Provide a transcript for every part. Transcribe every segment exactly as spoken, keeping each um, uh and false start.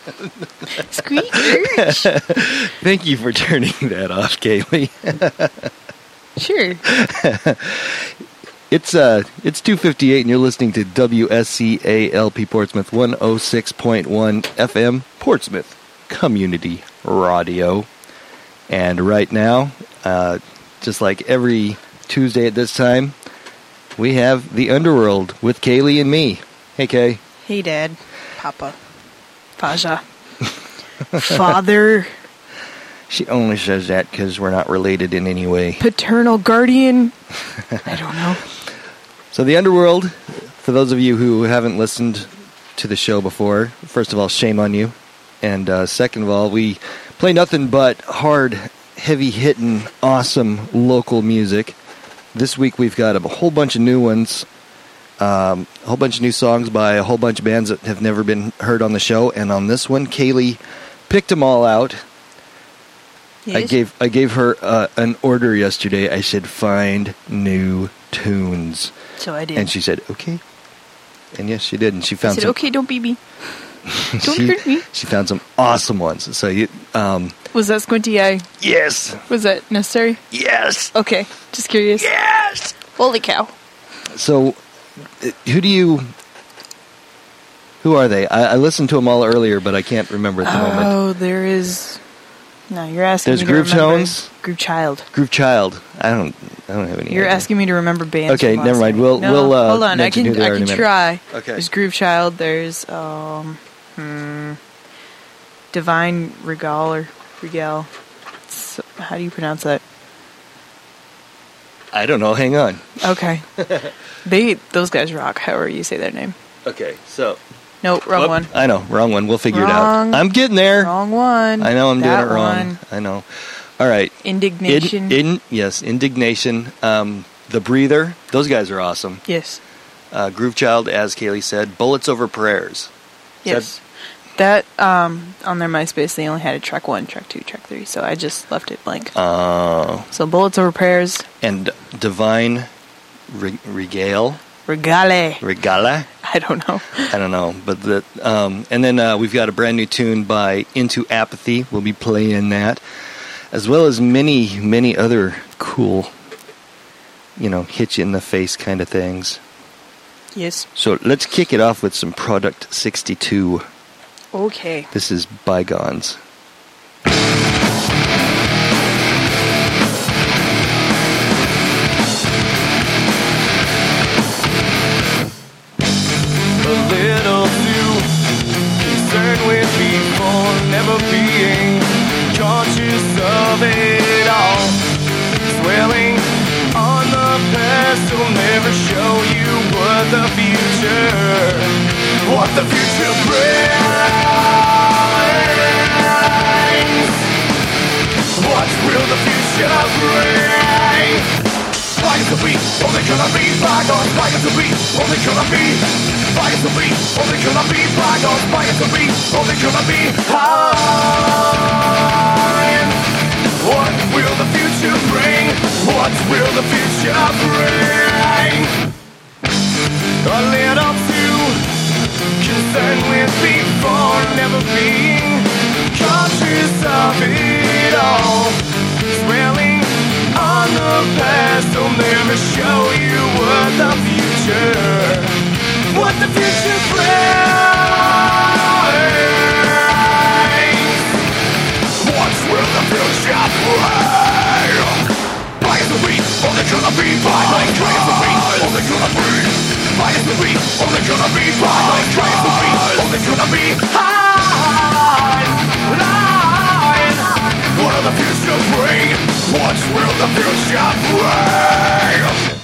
Squeakers. Thank you for turning that off, Kaylee. Sure. It's uh, it's two fifty-eight, and you're listening to W S C A L P Portsmouth one oh six point one F M, Portsmouth Community Radio. And right now, uh, just like every Tuesday at this time, we have The Underworld with Kaylee and me. Hey, Kay. Hey, Dad. Papa. Faja. Father. She only says that because we're not related in any way. Paternal guardian. I don't know. So The Underworld, for those of you who haven't listened to the show before, first of all, shame on you. And uh, second of all, we play nothing but hard, heavy-hitting, awesome local music. This week we've got a whole bunch of new ones, um, a whole bunch of new songs by a whole bunch of bands that have never been heard on the show. And on this one, Kaylee picked them all out. Yes. I gave I gave her uh, an order yesterday. I said, find new tunes. So I did. And she said, okay. And yes, she did. And she found I said, some... okay, don't beat me. Don't she, hurt me. She found some awesome ones. So you... Um, Was that squinty eye? yes. Was that necessary? Yes. Okay, just curious. Yes. Holy cow. So, uh, who do you... Who are they? I, I listened to them all earlier, but I can't remember at the oh, moment. Oh, there is... No, you're asking There's me Groove to remember. Tones? Groove Child. Groove Child. I don't I don't have any You're idea. asking me to remember bands. Okay, from never last mind. night. We'll- no, we'll, uh, hold on. I mention can who they I are in can a minute. try. Okay. There's Groove Child. There's um, hmm, Divine Regal or Regal. It's, how do you pronounce that? I don't know. Hang on. Okay. they those guys rock. However you say their name. Okay, so... No, wrong Whoop, one. I know, wrong one. We'll figure Wrong. it out. I'm getting there. Wrong one. I know I'm That doing it wrong. one. I know. All right. Indignation. In, in, yes, Indignation. Um, the Breather. Those guys are awesome. yes. Uh, Groove Child, as Kaylee said. Bullets Over Prayers. Yes. That, um, on their MySpace, they only had a track one, track two, track three, so I just left it blank. Uh, so Bullets Over Prayers. and Divine Re- Regale. Regale. Regala. I don't know. I don't know. But the, um, and then uh, we've got a brand new tune by Into Apathy. We'll be playing that. As well as many, many other cool, you know, hit you in the face kind of things. Yes. So let's kick it off with some Product sixty-two. Okay. This is Bygones. A little too concerned with people never being conscious of it all. Dwelling on the past will never show you what the future, what the future brings. What will the future bring? Bygones will be, only gonna be bygones. Bygones will be, only gonna be. Bygones will be, only gonna be bygones. Bygones will be, only gonna be high. What will the future bring? What will the future bring? A little too concerned with people never being conscious of it all. Dwelling on the past will never show you what the future, what the future brings. What will the future bring? Bygones will be, only gonna be bygones. Bygones will be, only gonna be. Bygones will be, only gonna be bygones. Bygones will be, only gonna be high. What will the future bring? What will the future bring?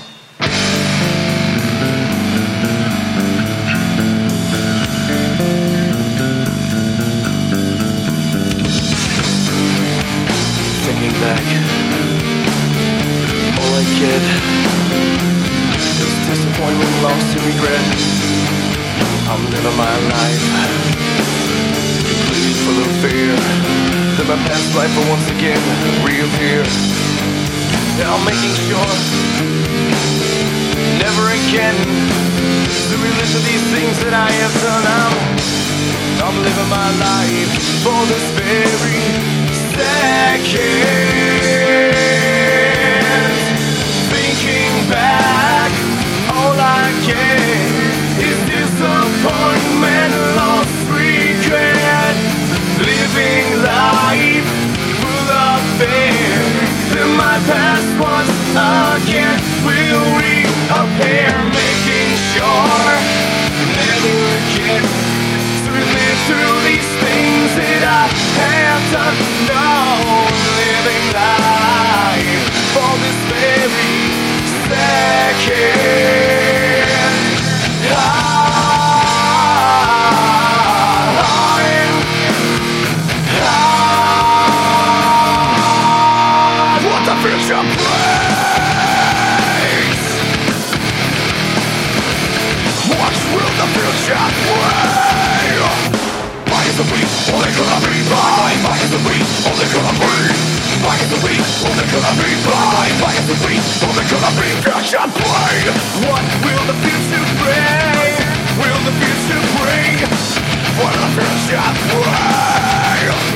Thinking back, all I get is disappointment, loss, and regret. I'm living my life completely full of fear that my past life will once again reappear. And I'm making sure never again to relive these things that I have done. I'm, I'm I'm living my life for this very second. Thinking back, all I get is disappointment, lost regret. Living life full of fear that my past once again will reappear. Making sure never again to live through these things that I have done. No, living life for this very second. I what the future brings. What will the future bring? Why is the weak only gonna be mine? Why is the weak only gonna be? Why is the weak only gonna be mine? Why is the weak only gonna be future bring? What will the future bring? Will the future bring? What will the future bring?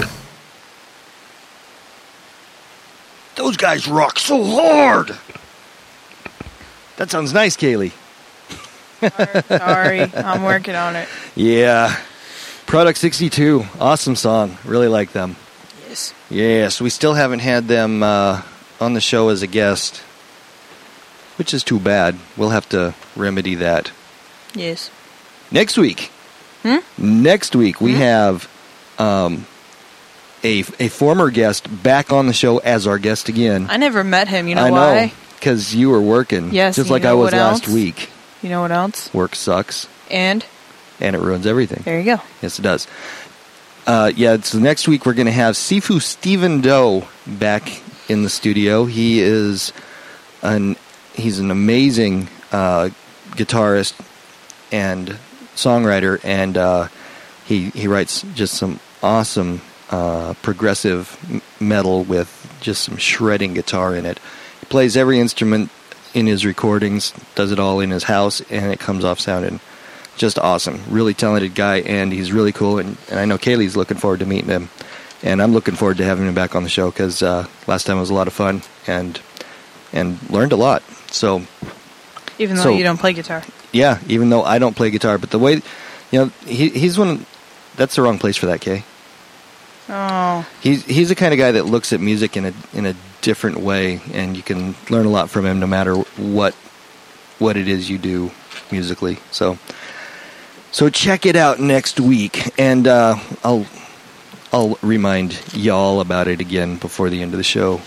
Those guys rock so hard. That sounds nice, Kaylee. Sorry, I'm working on it. Yeah. Product sixty-two. Awesome song. Really like them. Yes. Yes, we still haven't had them uh, on the show as a guest, which is too bad. We'll have to remedy that. Yes. Next week. Hmm? Next week, we Hmm? have um, a, a former guest back on the show as our guest again. I never met him. You know I why? know, because you were working. Yes, just you like know I was what last else? week. You know what else? Work sucks, And and it ruins everything. there you go. Yes, it does. Uh, yeah, so next week we're going to have Sifu Stephen Doe back in the studio. He is an he's an amazing uh, guitarist and songwriter, and uh, he he writes just some awesome uh, progressive m- metal with just some shredding guitar in it. He plays every instrument in his recordings, does it all in his house, and it comes off sounding just awesome. Really talented guy, and he's really cool, and, and I know Kaylee's looking forward to meeting him, and I'm looking forward to having him back on the show, because uh, last time was a lot of fun, and and learned a lot. So, Even though So- you don't play guitar. yeah, even though I don't play guitar, but the way, you know, he he's one, that's the wrong place for that, Kay. Oh. He's he's the kind of guy that looks at music in a in a different way, and you can learn a lot from him no matter what what it is you do musically. So so check it out next week, and uh, I'll I'll remind y'all about it again before the end of the show.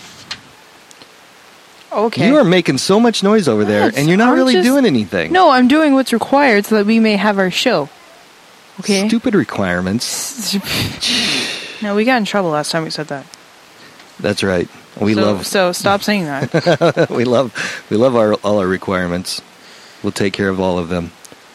Okay. You are making so much noise over there, Yes, and you're not I'm really just- doing anything. No, I'm doing what's required so that we may have our show. Okay? Stupid requirements. No, we got in trouble last time we said that. That's right. We so, love So stop saying that. we love we love our all our requirements. We'll take care of all of them.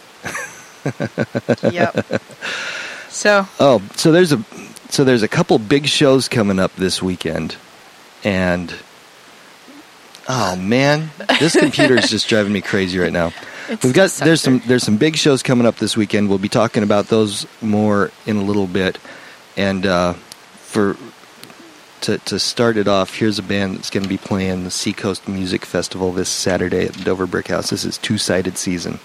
Yep. So, Oh, so there's a so there's a couple big shows coming up this weekend, and oh man, this computer is just driving me crazy right now. it's We've got there's some deceptive. there's some big shows coming up this weekend. We'll be talking about those more in a little bit, and uh, for to to start it off, here's a band that's going to be playing the Seacoast Music Festival this Saturday at the Dover Brick House. This is Two Sided Season.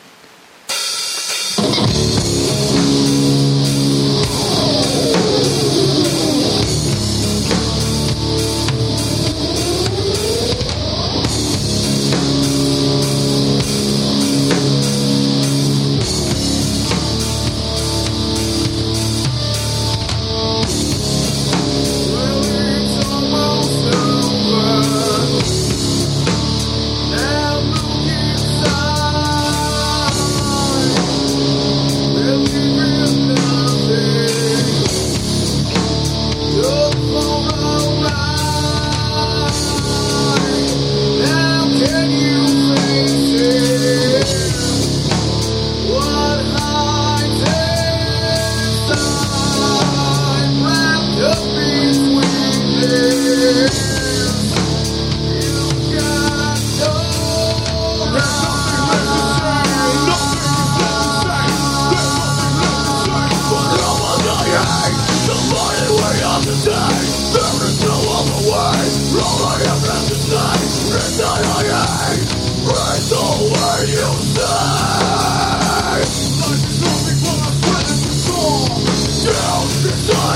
Now look inside.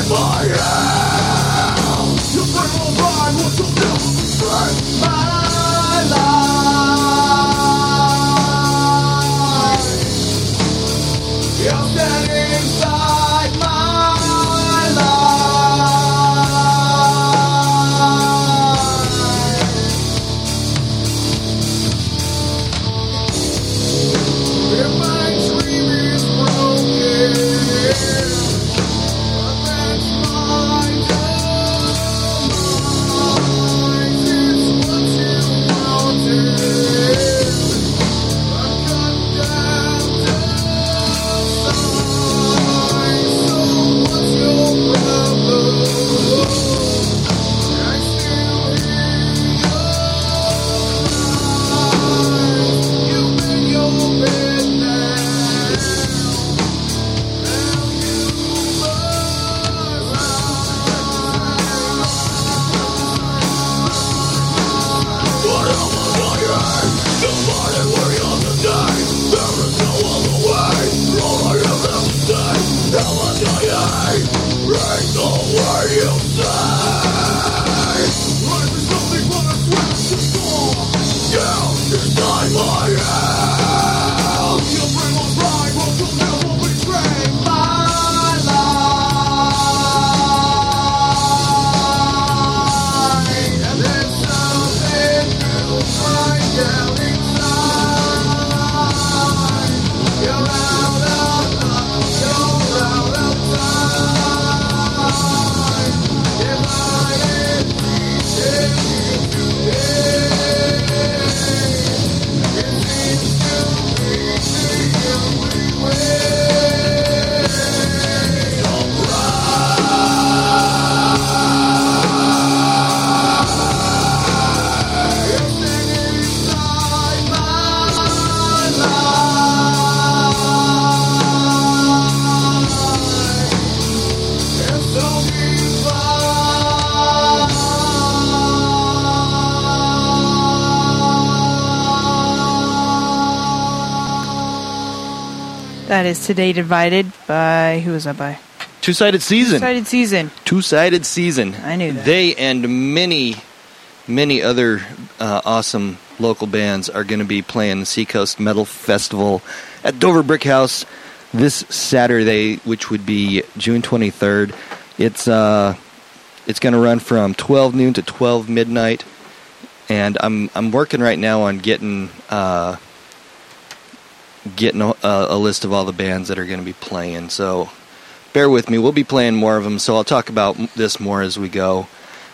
That is Today Divided by, who was that by? Two-Sided Season. Two-Sided Season. Two-Sided Season. I knew that. They and many, many other uh, awesome local bands are going to be playing the Seacoast Metal Festival at Dover Brick House this Saturday, which would be June twenty-third. It's uh, it's going to run from twelve noon to twelve midnight, and I'm I'm working right now on getting uh, getting a, a list of all the bands that are going to be playing. So bear with me. We'll be playing more of them, so I'll talk about this more as we go.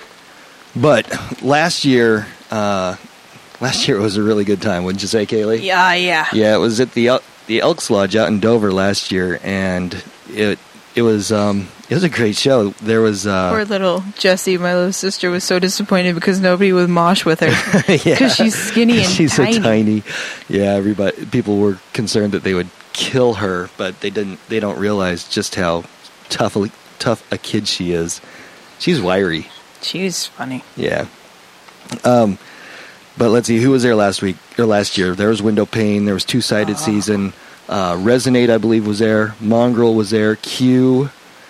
But last year, uh, last year was a really good time, wouldn't you say, Kaylee? Yeah, yeah. Yeah, it was at the El- the Elks Lodge out in Dover last year, and it it was um, it was a great show. There was uh, Poor little Jessie, my little sister, was so disappointed because nobody would mosh with her because yeah. she's skinny and she's tiny. so tiny. Yeah, everybody people were concerned that they would kill her, but they didn't. They don't realize just how tough a, tough a kid she is. She's wiry. She's funny. Yeah. Um, but let's see, who was there last week or last year? There was Window Pane. There was Two-Sided Oh. Season. Uh, Resonate, I believe, was there. Mongrel was there. Q.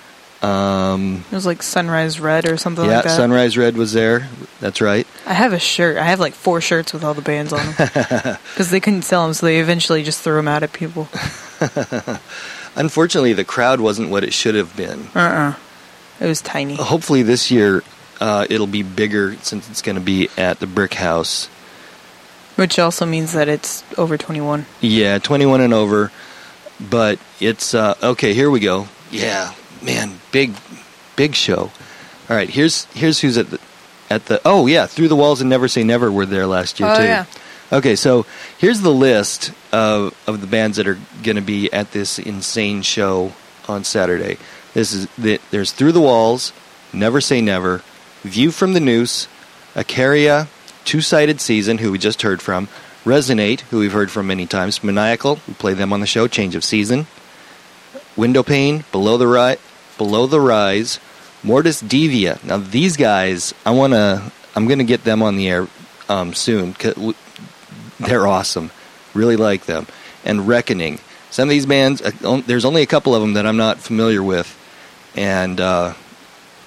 Um, It was like Sunrise Red or something yeah, like that. Sunrise Red was there. That's right. I have a shirt. I have like four shirts with all the bands on them because they couldn't sell them, so they eventually just threw them out at people. Unfortunately, the crowd wasn't what it should have been. Uh-uh. It was tiny. Hopefully this year uh, it'll be bigger since it's going to be at the Brick House. Which also means that it's over twenty-one. Yeah, twenty-one and over. But it's, uh, okay, here we go. Yeah, man, big, big show. All right, here's here's who's at the, at the, oh yeah, Through the Walls and Never Say Never were there last year Oh, too. yeah. Okay, so here's the list of, of the bands that are going to be at this insane show on Saturday. This is the, there's Through the Walls, Never Say Never, View from the Noose, Acaria, Two-Sided Season, who we just heard from, Resonate, who we've heard from many times, Maniacal, we played them on the show, Change of Season, Window Pane, Below the Ri- Below the Rise, Mortis Devia. Now these guys, I wanna, I'm gonna get them on the air um, soon. 'Cause w- they're awesome, really like them. And Reckoning. Some of these bands, uh, on, there's only a couple of them that I'm not familiar with, and uh,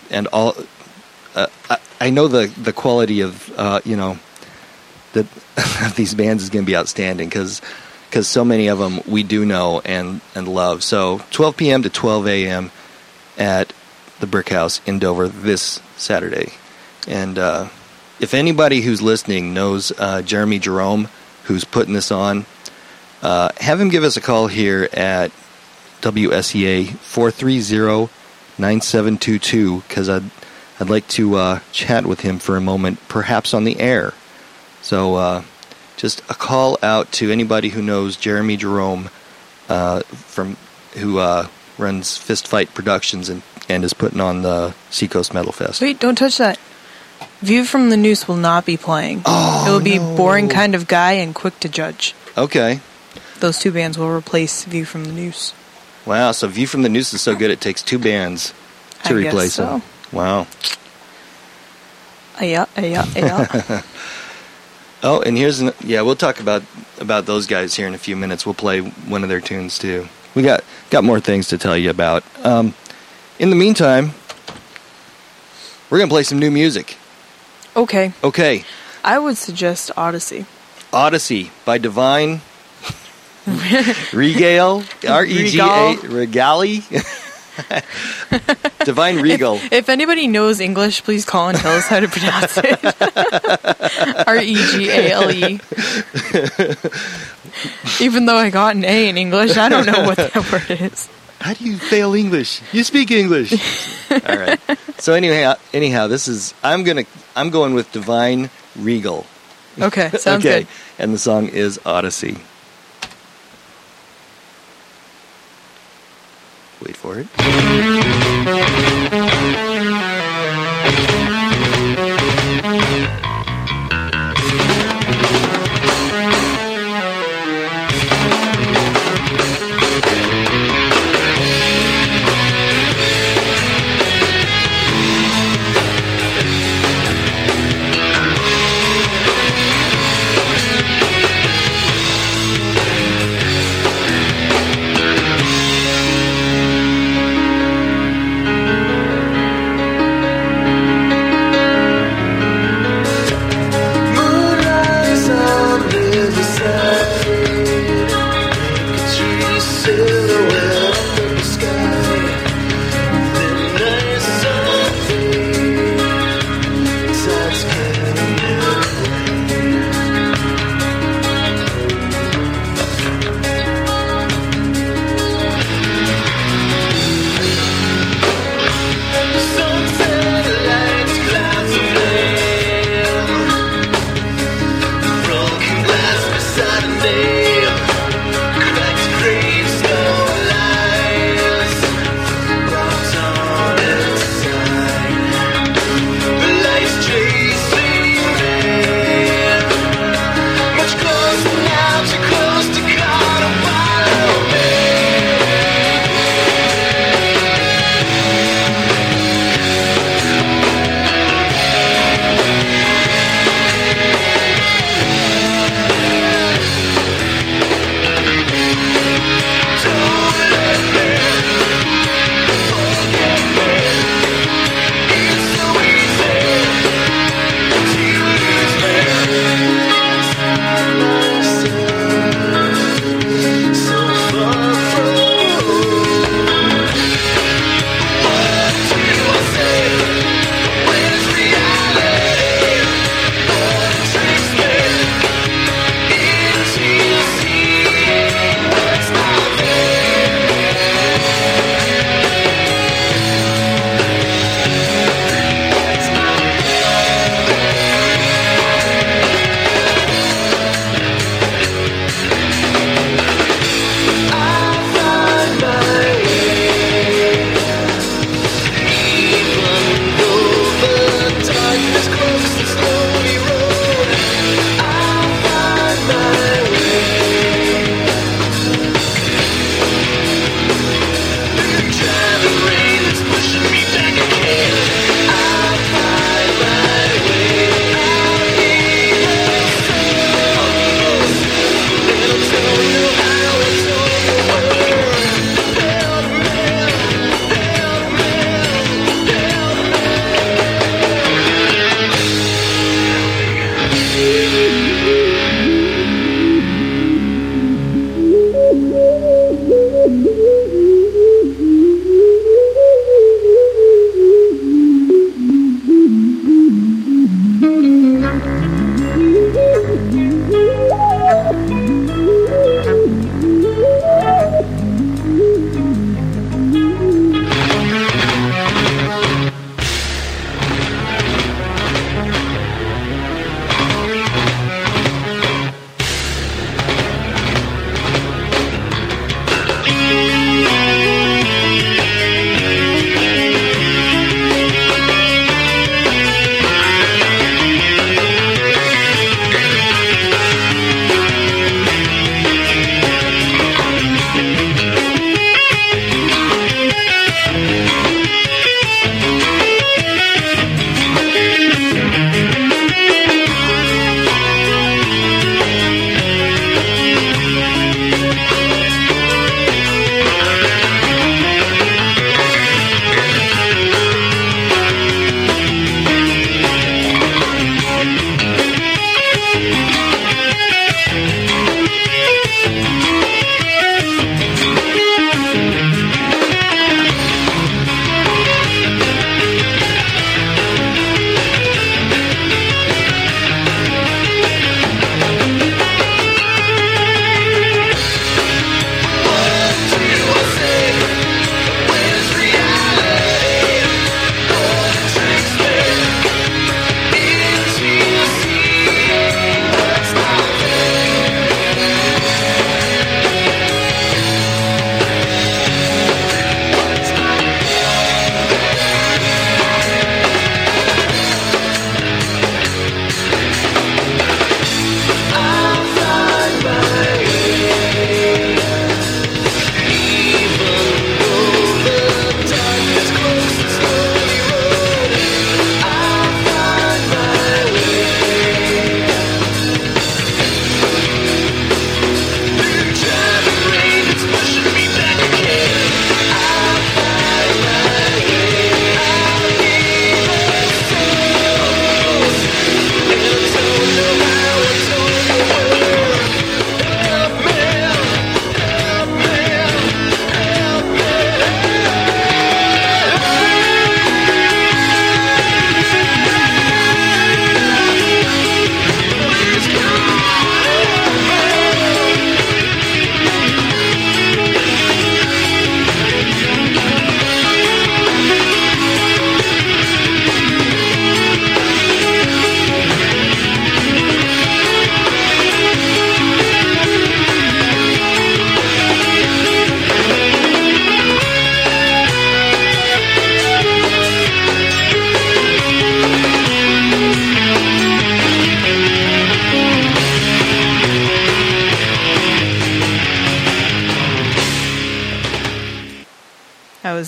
and all. Uh, I, I know the the quality of uh, you know that these bands is going to be outstanding because because so many of them we do know and and love. So twelve p.m. to twelve a.m. at the Brick House in Dover this Saturday, and uh, if anybody who's listening knows uh, Jeremy Jerome, who's putting this on, uh, have him give us a call here at W S E A four three zero, nine seven two two because I'd, I'd like to uh, chat with him for a moment, perhaps on the air. So uh, just a call out to anybody who knows Jeremy Jerome uh, from who uh, runs Fist Fight Productions and, and is putting on the Seacoast Metal Fest. Wait, don't touch that. View from the Noose will not be playing. Oh, it will be no. Boring Kind of Guy and Quick to Judge. Okay. Those two bands will replace View from the Noose. Wow, so View from the Noose is so good it takes two bands to I replace guess so. them. Wow. Uh, yeah, uh, yeah, uh, yeah. Oh, and here's an, yeah, we'll talk about about those guys here in a few minutes. We'll play one of their tunes too. We got got more things to tell you about. Um, in the meantime, we're gonna play some new music. Okay. Okay, I would suggest Odyssey. Odyssey by Divine Regale, R E G A Regali. Divine Regal. If, if anybody knows English, please call and tell us how to pronounce it. R E G A L E. Even though I got an A in English, I don't know what that word is. How do you fail English? You speak English. All right. So anyhow, anyhow, this is I'm gonna I'm going with Divine Regal. Okay, sounds okay. good. And the song is Odyssey. Wait for it.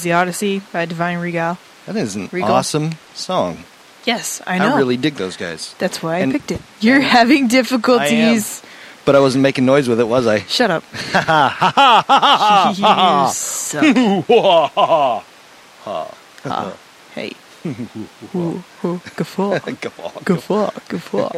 the Odyssey by Divine Regal. That is an Regal. awesome song. Yes, I know. I really dig those guys. That's why And- I picked it. You're having difficulties. But I wasn't making noise with it, was I? Shut up. You suck. Ah, hey. Ooh, ooh, guffaw. Guffaw. Guffaw.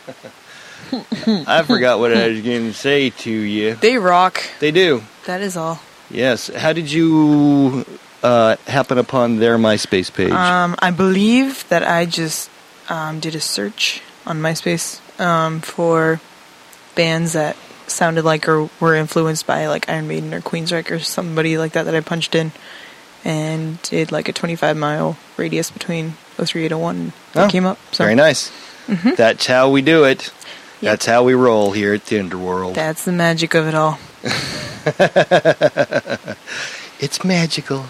I forgot what I was going to say to you. They rock. They do. That is all. Yes. How did you uh, happen upon their MySpace page? Um, I believe that I just um, did a search on MySpace um, for bands that sounded like or were influenced by like Iron Maiden or Queensryche or somebody like that that I punched in, and did like a twenty-five mile radius between oh three eight oh one and Oh, it came up. So Very nice. That's how we do it. Yep. That's how we roll here at the Underworld. that's the magic of it all. It's magical.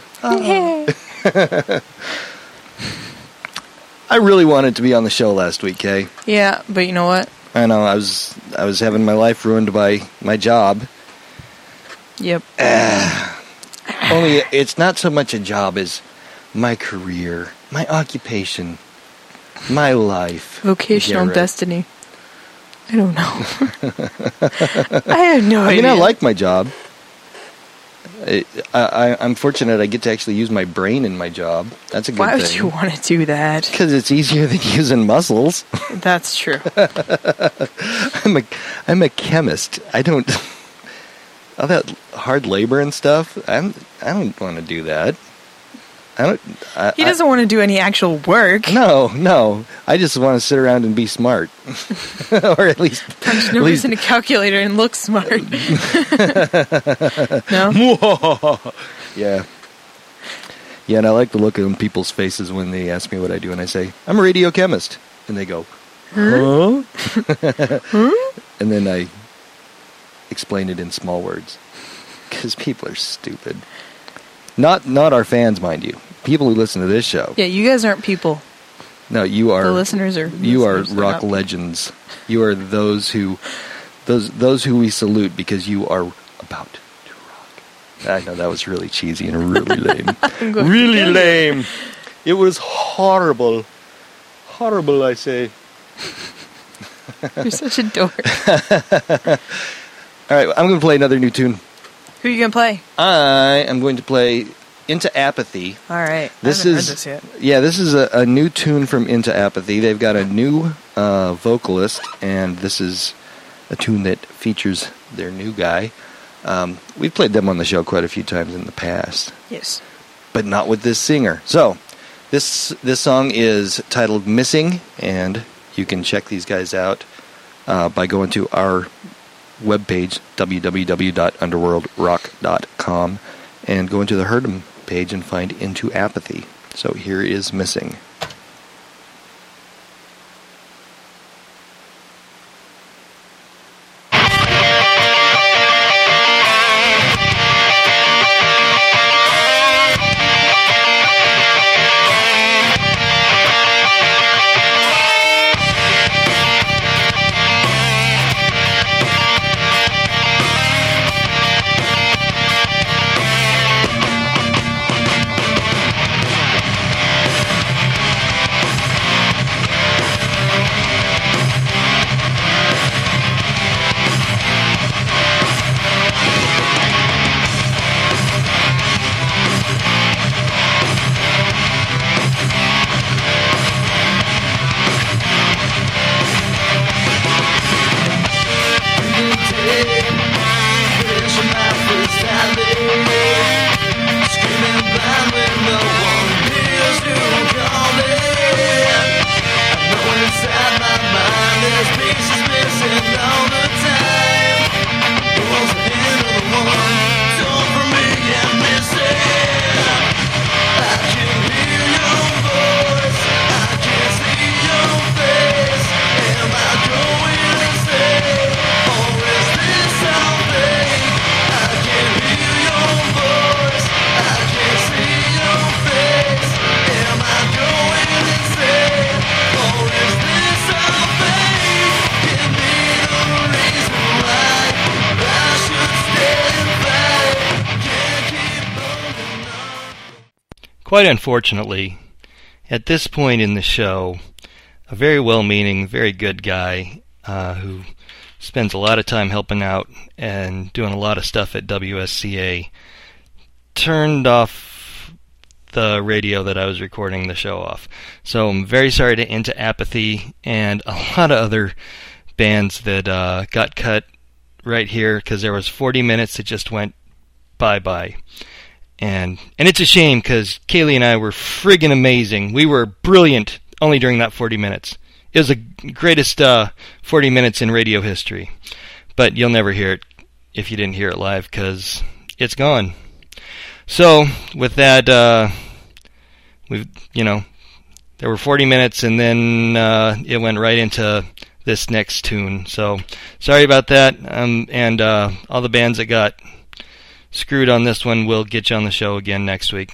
I really wanted to be on the show last week, Kay. Yeah, but you know what? I know I was I was having my life ruined by my job. Yep. Only it's not so much a job as my career, my occupation, my life. Vocational Yeah, right. destiny. I don't know. I have no I idea. mean, I like my job. I, I, I'm fortunate I get to actually use my brain in my job. That's a good Why thing. would you want to do that? Because it's easier than using muscles. That's true. I'm a, I'm a chemist. I don't... All that hard labor and stuff, I'm, I don't want to do that. I don't... I, He doesn't want to do any actual work. I, no, no. I just want to sit around and be smart. Or at least... Punch at numbers least in a calculator and look smart. No? Yeah. Yeah, and I like the look on people's faces when they ask me what I do, and I say, I'm a radio chemist. And they go, huh? And then I explain it in small words. Because people are stupid. Not not our fans, mind you. People who listen to this show. Yeah, you guys aren't people. No, you are... The listeners are... You are listeners, they're rock not people. legends. You are those who... Those those who we salute because you are about to rock. I know that was really cheesy and really lame. I'm going to Really kill you. lame. It was horrible. Horrible, I say. You're such a dork. All right, I'm going to play another new tune. Who are you going to play? I am going to play Into Apathy. All right. This I haven't is heard this yet. yeah, this is a, a new tune from Into Apathy. They've got a new uh, vocalist, and this is a tune that features their new guy. Um, we've played them on the show quite a few times in the past, Yes. but not with this singer. So this this song is titled "Missing," and you can check these guys out uh, by going to our webpage w w w dot underworld rock dot com and go into the Heard 'em page and find Into Apathy. So here is Missing. Missing quite unfortunately, at this point in the show, a very well-meaning, very good guy uh, who spends a lot of time helping out and doing a lot of stuff at W S C A turned off the radio that I was recording the show off. So I'm very sorry to Into Apathy and a lot of other bands that uh, got cut right here, because there was forty minutes that just went bye-bye. And and it's a shame, because Kaylee and I were friggin' amazing. We were brilliant only during that forty minutes. It was the greatest uh, forty minutes in radio history. But you'll never hear it if you didn't hear it live, because it's gone. So, with that, uh, we've, you know, there were forty minutes, and then uh, it went right into this next tune. So, sorry about that. Um, and uh, all the bands that got screwed on this one will get you on the show again next week.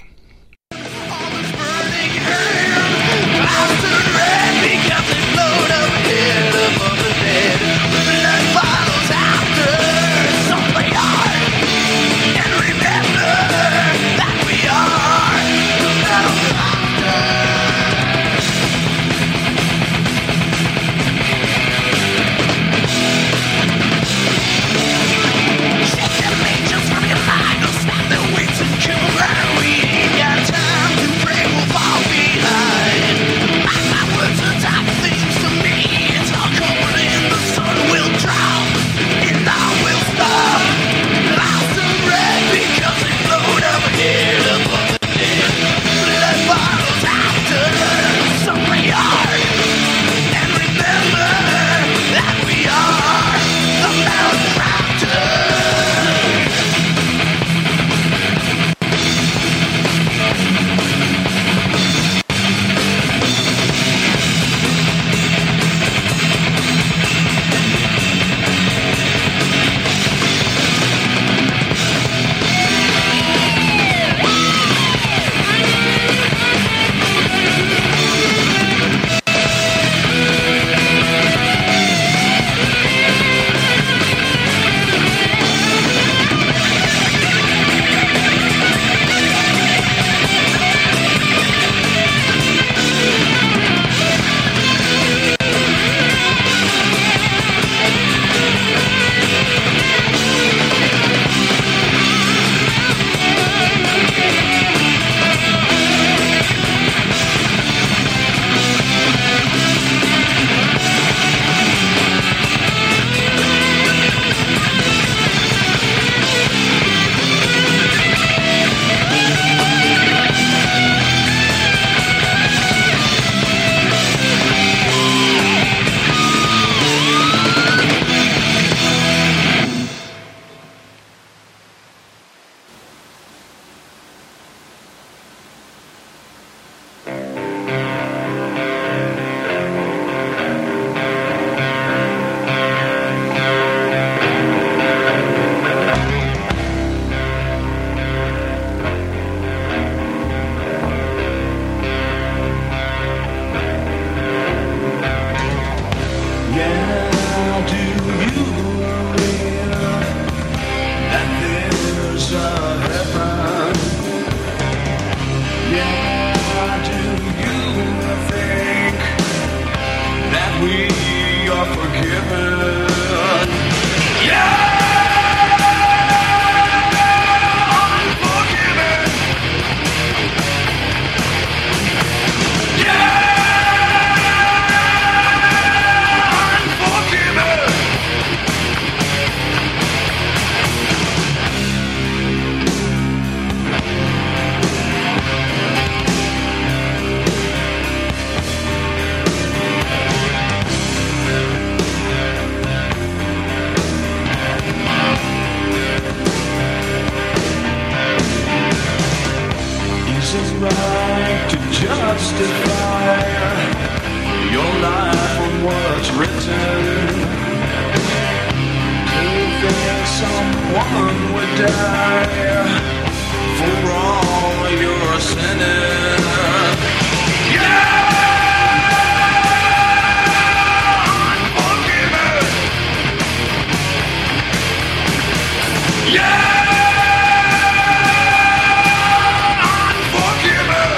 Unforgiven.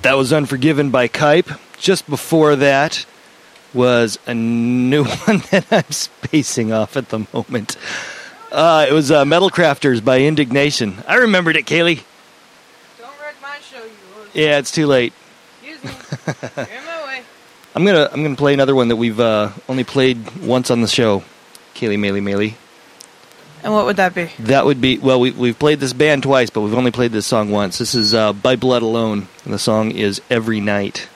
That was Unforgiven by Kype. Just before that was a new one that I'm spacing off at the moment. Uh, it was uh, Metal Crafters by Indignation. I remembered it, Kaylee. Don't wreck my show, you host. Yeah, it's too late. Excuse me. You're in my way. I'm gonna I'm gonna play another one that we've uh, only played once on the show. Kaylee, Maylee, Maylee. And what would that be? That would be, well, we, we've played this band twice, but we've only played this song once. This is uh, By Blood Alone, and the song is Every Night.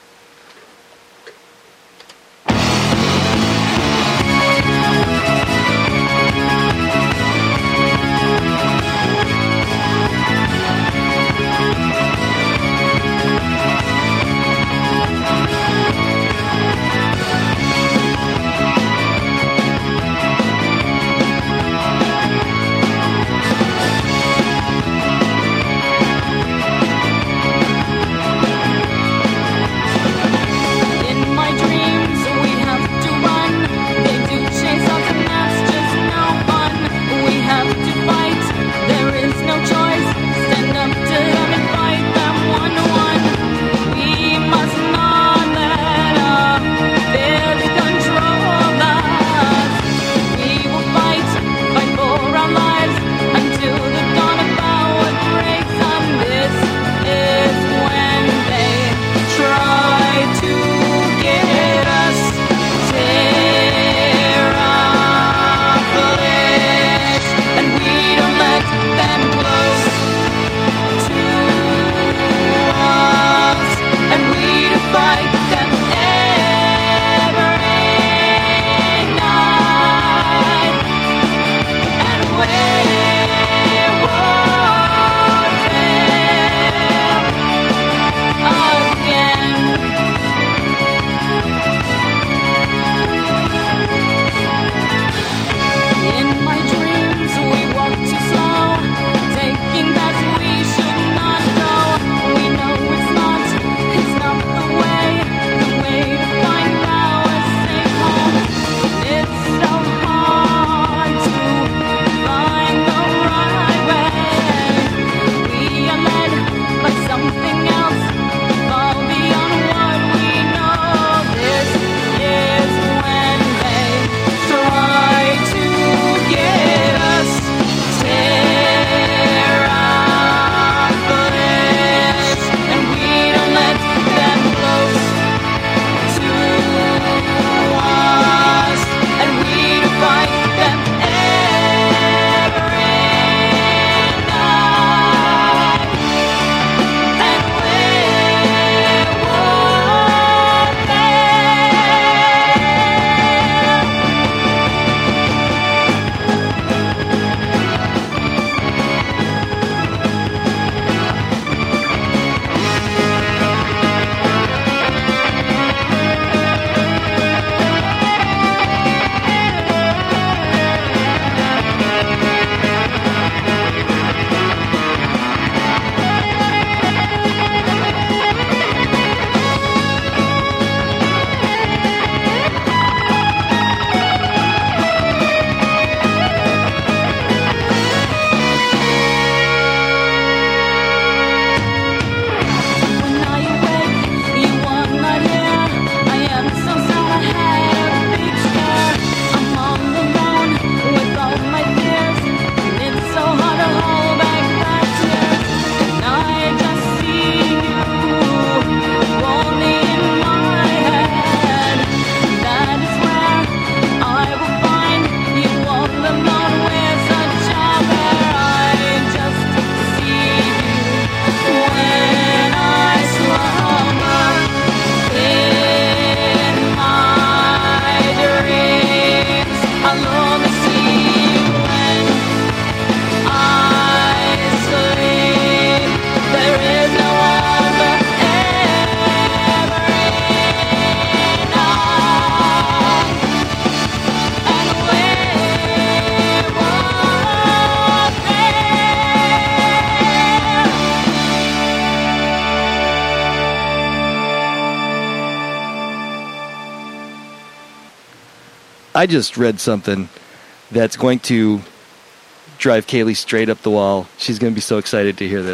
I just read something that's going to drive Kaylee straight up the wall. She's going to be so excited to hear this.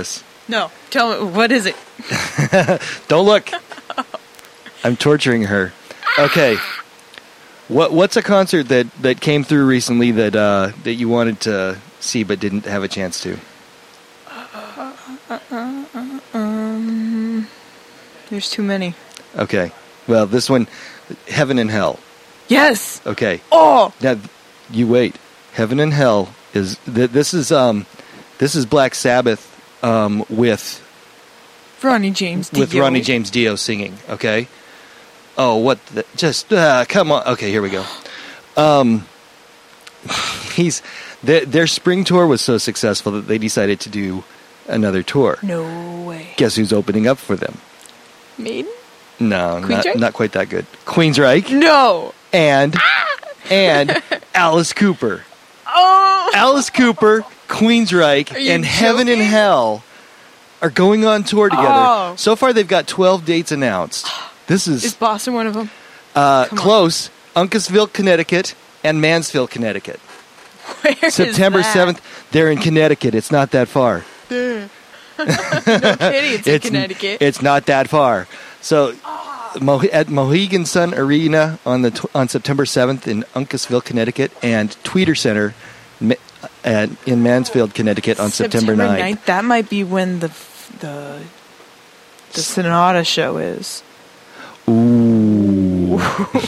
No. Tell me, what is it? Don't look. I'm torturing her. Okay. What what's a concert that, that came through recently that uh, that you wanted to see but didn't have a chance to? Uh, uh, uh, uh, um, there's too many. Okay. Well, this one, Heaven and Hell. Yes. Okay. Oh. Now, you wait. Heaven and Hell is th- this is um this is Black Sabbath um, with Ronnie James Dio. with Ronnie James Dio singing. Okay. Oh, what? The, just uh, come on. Okay, here we go. Um, he's their, their spring tour was so successful that they decided to do another tour. No way. Guess who's opening up for them? Maiden? No, not, Queensryche? not quite that good. Queensryche No. and and Alice Cooper. Oh. Alice Cooper, Queensryche, Are you and Heaven and joking? Hell are going on tour together. Oh. So far, they've got twelve dates announced. This is, Is Boston one of them? uh, come on. close. Uncasville, Connecticut, and Mansfield, Connecticut. Where is September that? seventh, they're in Connecticut. It's not that far. No kidding, it's, in Connecticut. It's not that far. So, Mo- at Mohegan Sun Arena on the tw- on September seventh in Uncasville, Connecticut, and Tweeter Center ma- at, in Mansfield, Connecticut on September ninth. That might be when the the the Sonata show is. Ooh.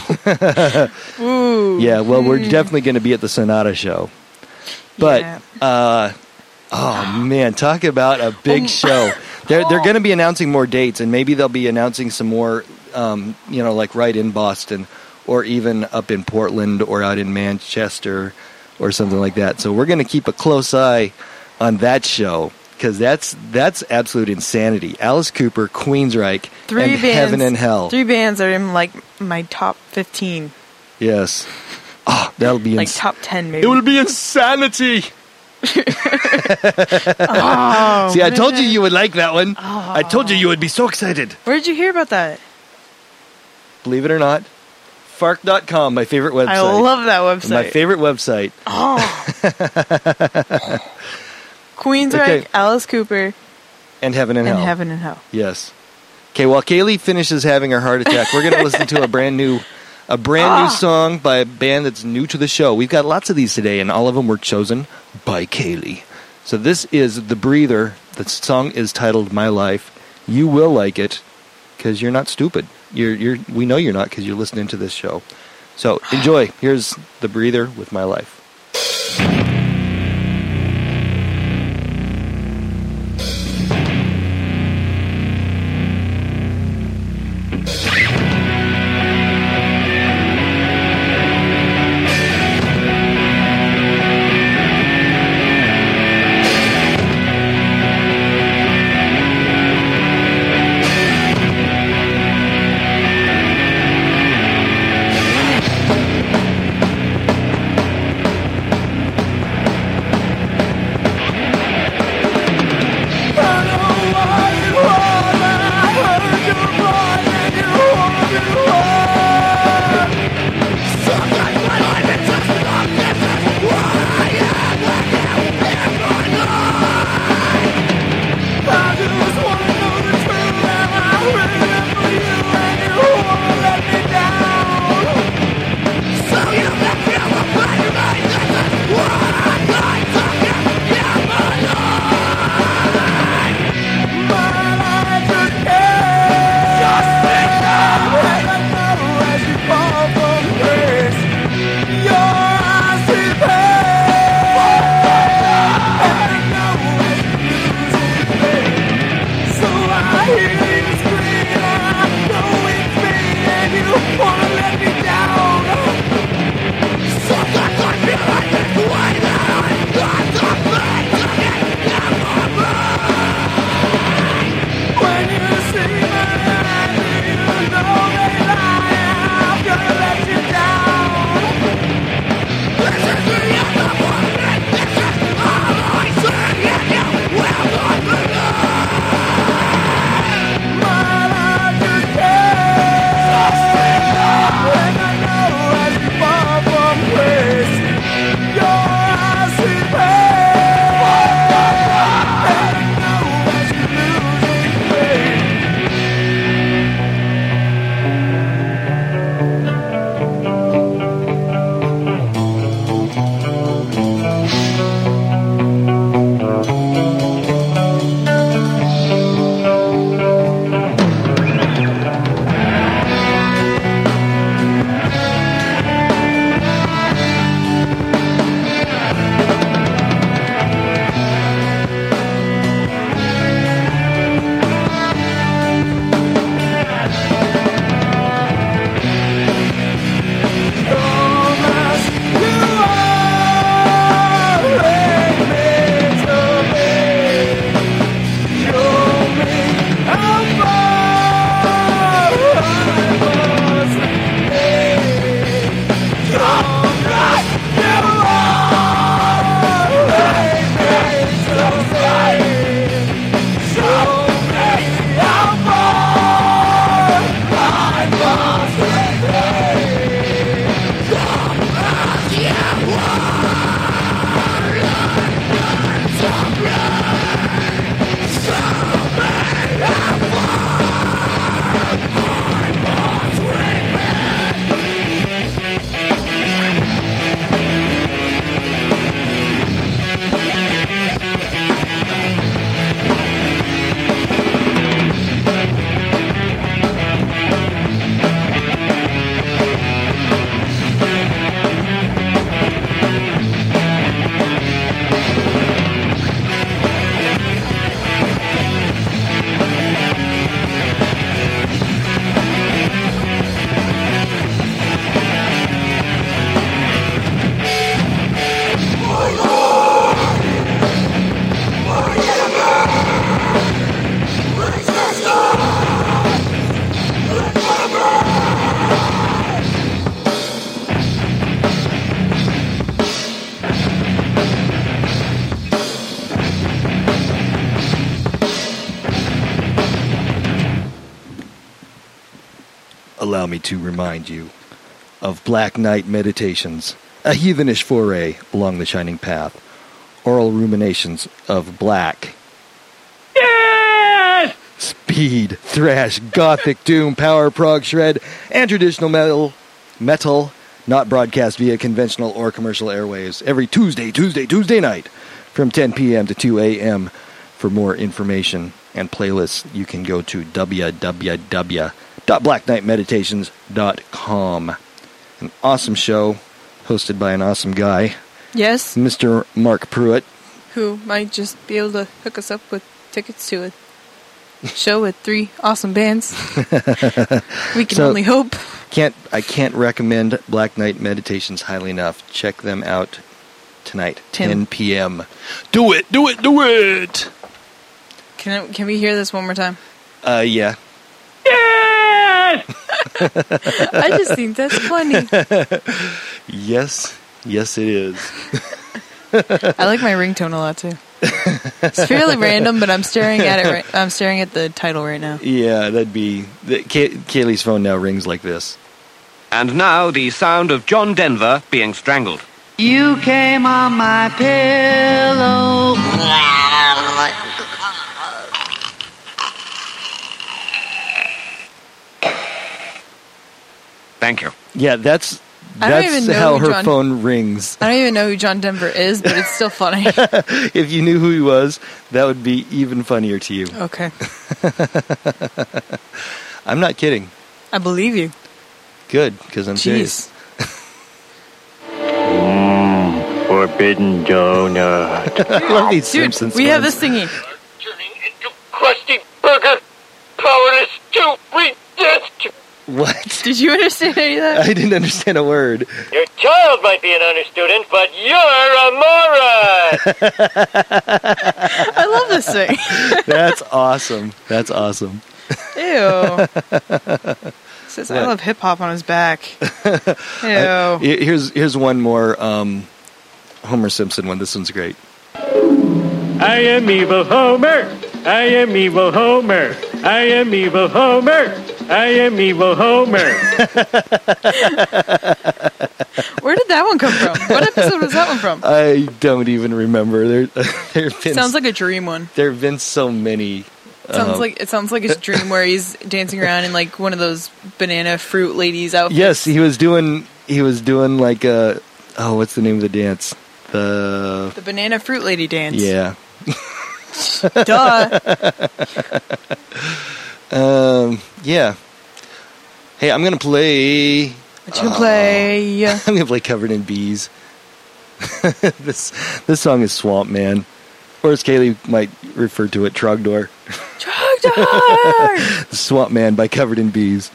Ooh. Yeah, well, we're definitely going to be at the Sonata show. But, Yeah. uh, oh, man, talk about a big Oh. show. They're, they're going to be announcing more dates, and maybe they'll be announcing some more, um, you know, like right in Boston, or even up in Portland, or out in Manchester, or something like that. So we're going to keep a close eye on that show, because that's that's absolute insanity. Alice Cooper, Queensryche, Three and bands. Heaven and Hell. Three bands are in like my top fifteen, Yes. Oh, that'll be like ins- top ten maybe. It will be insanity. Oh, See, I told you man. you would like that one. I told you you would be so excited. Where did you hear about that? Believe it or not, fark dot com, my favorite website. I love that website. My favorite website. Oh. Queensryche, Okay. Alice Cooper, And Heaven and, and Hell. Heaven and Hell. Yes. Okay, while Kaylee finishes having her heart attack, we're going to listen to a brand new a brand new Ah. song by a band that's new to the show. We've got lots of these today, and all of them were chosen by Kaylee. So this is The Breather. The song is titled My Life. You will like it because you're not stupid. You're you're we know you're not because you're listening to this show. So enjoy. Here's The Breather with My Life. allow me to remind you of Black Knight Meditations, a heathenish foray along the shining path, oral ruminations of black. Yes! Speed, thrash, gothic, doom, power, prog, shred, and traditional metal, metal, not broadcast via conventional or commercial airwaves, every Tuesday, Tuesday, Tuesday night from ten p.m. to two a.m. For more information and playlists, you can go to w w w dot black knight meditations dot com. An awesome show, hosted by an awesome guy, Yes, Mister Mark Pruitt. who might just be able to hook us up with tickets to a show with three awesome bands. We can So- only hope. Can't I can't recommend Black Knight Meditations highly enough. Check them out tonight, Tim. ten p.m. Do it, do it, do it. Can I, can we hear this one more time? Uh, yeah. Yes! I just think that's funny. Yes, yes, it is. I like my ringtone a lot too. It's fairly random, but I'm staring at it. Right, I'm staring at the title right now. Yeah, that'd be. The, Kay, Kaylee's phone now rings like this. And now the sound of John Denver being strangled. You came on my pillow. Thank you. Yeah, that's I don't that's even know how who her John- phone rings. I don't even know who John Denver is, but it's still funny. If you knew who he was, that would be even funnier to you. Okay, I'm not kidding. I believe you. Good, because I'm serious. Jeez. Forbidden donut. I love these Dude, Simpsons we have ones. this singing. Turning into crusty burger. Powerless to resist. What? Did you understand any of that? I didn't understand a word. Your child might be an honor student, but you're a moron. I love this thing. That's awesome. That's awesome. Ew. Says I What? love hip hop on his back. Ew. Uh, he- here's here's one more um, Homer Simpson one. This one's great. I am evil Homer. I am evil Homer. I am evil Homer. I am evil Homer. Where did that one come from? What episode was that one from? I don't even remember. There, there have been Sounds like a dream one. there have been so many. Sounds um, like it sounds like his dream where he's dancing around in like one of those banana fruit ladies outfits. Yes, he was doing. He was doing like a. Oh, what's the name of the dance? The The banana fruit lady dance. yeah. Duh. Um. Yeah. Hey, I'm gonna play. What you play? I'm gonna play Covered in Bees. this this song is Swamp Man, or as Kaylee might refer to it, Trogdor. Trogdor! Swamp Man by Covered in Bees.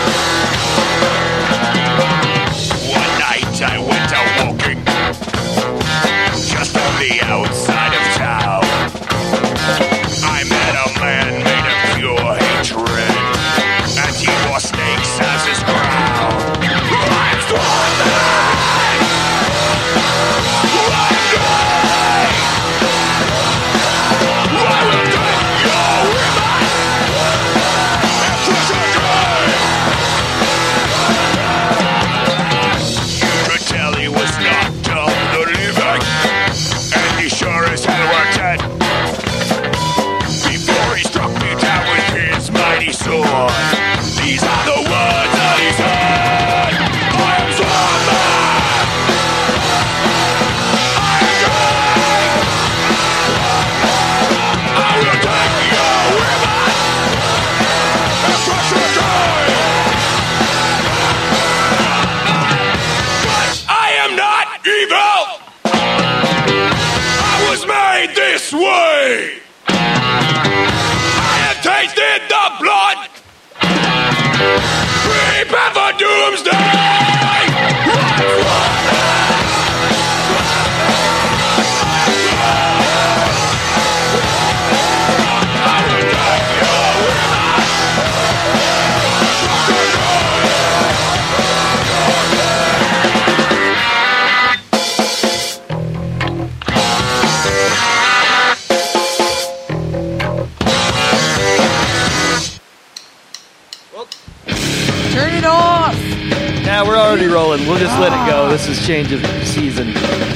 One night I went out walking me. I have tasted the blood. Prepare for doomsday. Turn it off! Nah, we're already rolling. We'll just let it go. This is change of season.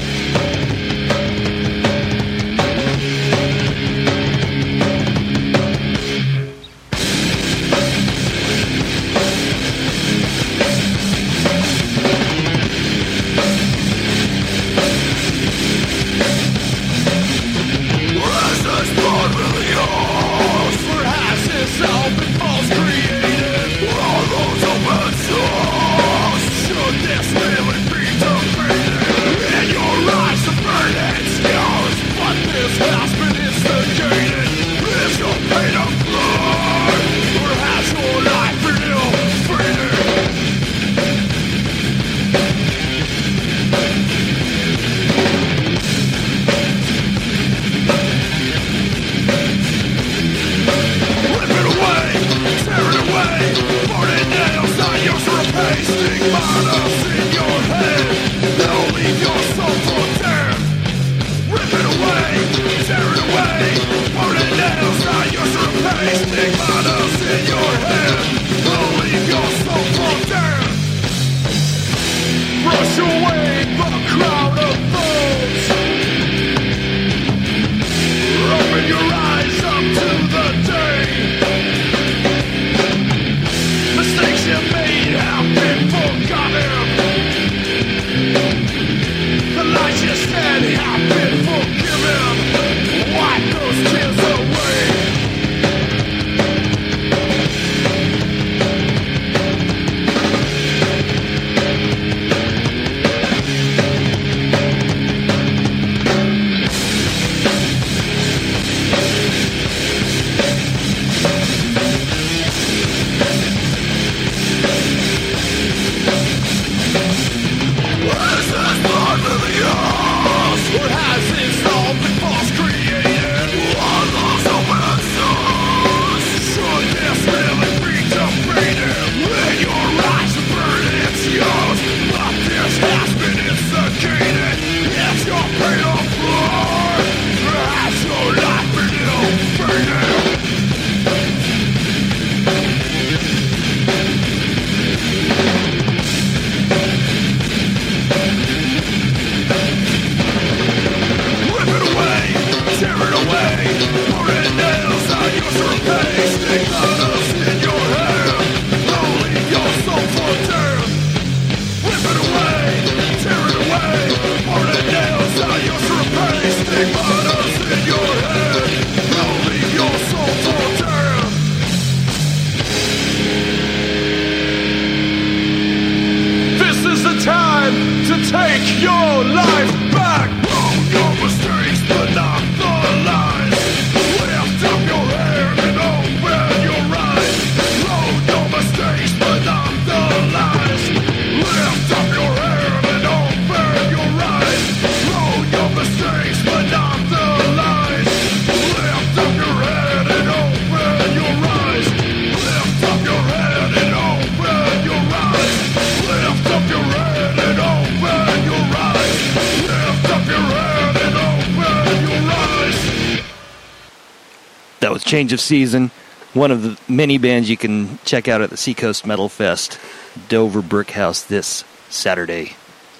Change of Season, one of the many bands you can check out at the Seacoast Metal Fest, Dover Brickhouse, this Saturday.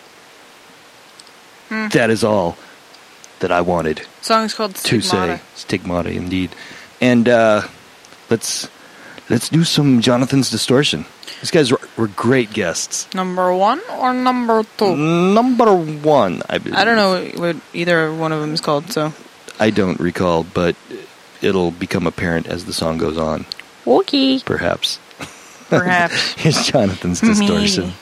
Hmm. That is all that I wanted. The song is called to Stigmata. say. Stigmata, indeed. And uh, let's let's do some Jonathan's Distortion. These guys were, were great guests. Number one or number two? Number one, I believe. I don't know what either one of them is called, so. I don't recall, but it'll become apparent as the song goes on. Okay. Perhaps. Perhaps. Here's Jonathan's Distortion.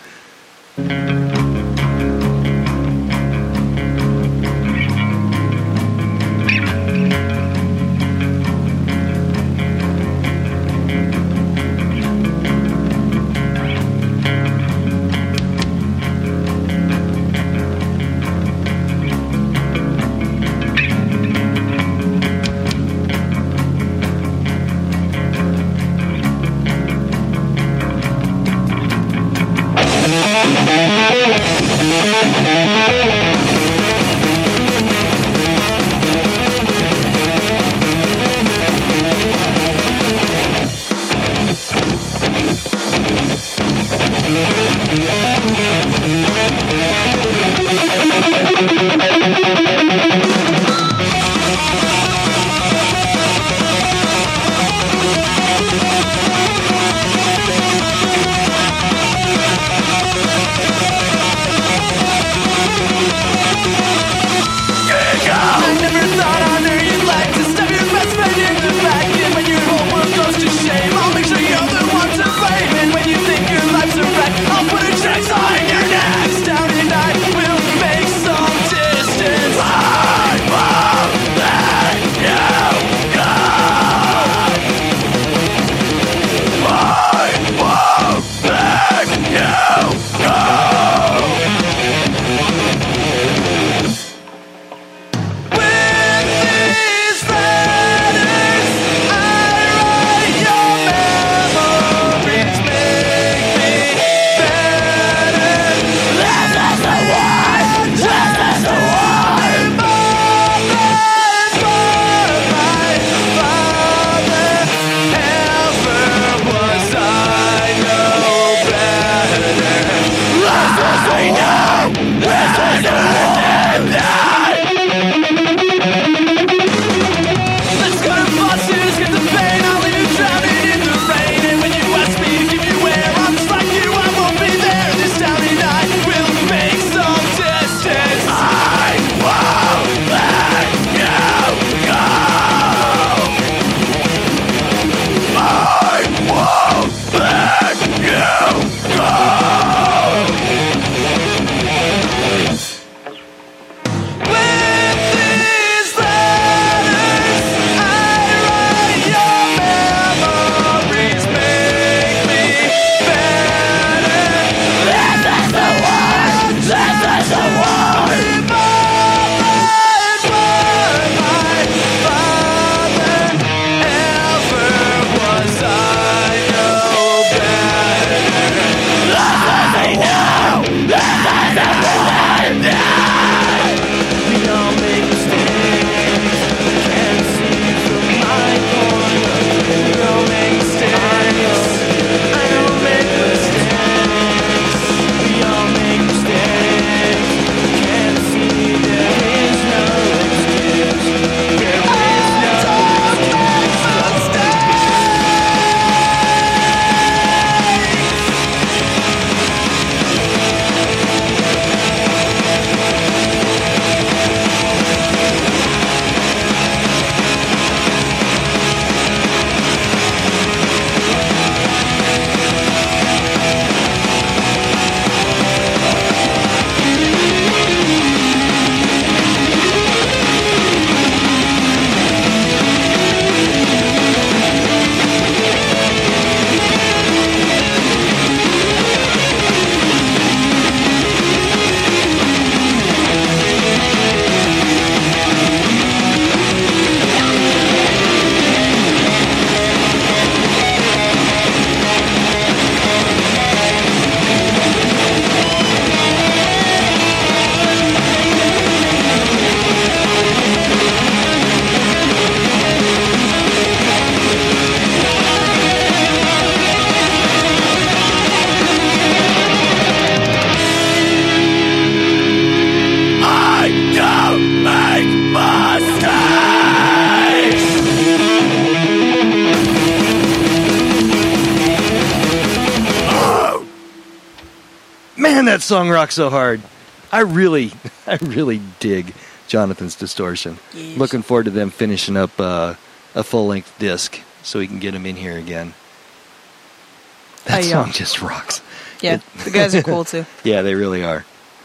that song rocks so hard. I really, I really dig Jonathan's Distortion. Yes. Looking forward to them finishing up uh, a full-length disc so we can get them in here again. That I, uh, song just rocks. Yeah, It- the guys are cool too. Yeah, they really are.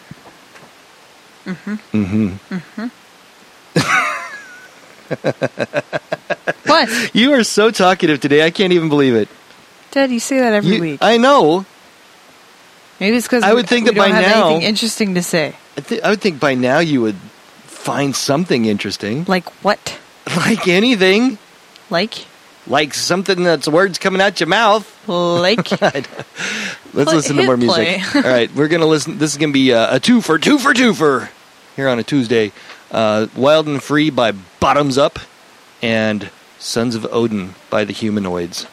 Mm-hmm. Mm-hmm. What? You are so talkative today. I can't even believe it. Dad, you say that every You- week. I know. Maybe it's because I would think we that by don't have now- anything interesting to say. I, th- I would think by now you would find something interesting. Like what? Like anything. Like? Like something that's words coming out your mouth. Like? Let's Play- listen to hit more music. play. All right, we're going to listen. This is going to be uh, a two for two for two for here on a Tuesday. Uh, Wild and Free by Bottoms Up and Sons of Odin by the Humanoids.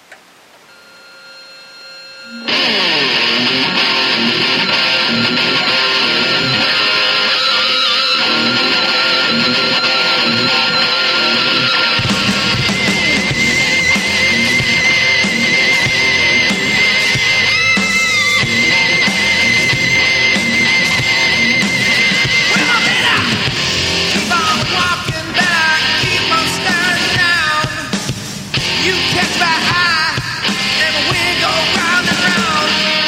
You catch my eye, and we go round and round.